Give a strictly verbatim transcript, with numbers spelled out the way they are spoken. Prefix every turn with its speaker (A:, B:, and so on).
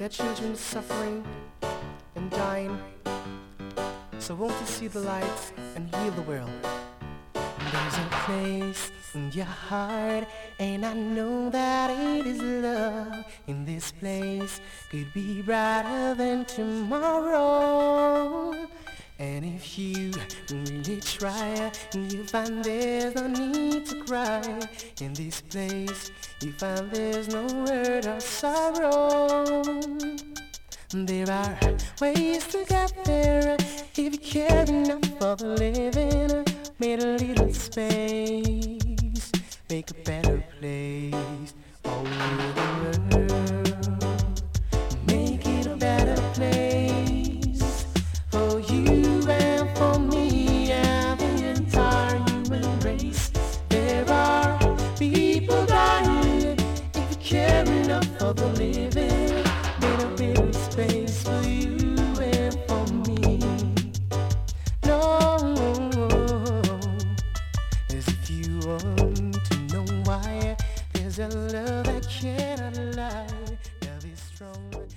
A: their children suffering and dying. So won't you see the light and heal the world? There's a place in your heart, and I know that it is love. In this place could be brighter than tomorrow. And if you really try, you find there's no need to cry. In this place you find there's no word of sorrow. There are ways to get there if you care enough for the living. Make a little space, make a better place all over the world. Make it a better place for you and for me and the entire human race. There are people dying if you care enough for the living. Make a better space for you and for me. No, as if you want to know why, there's a love that cannot lie. Love is strong.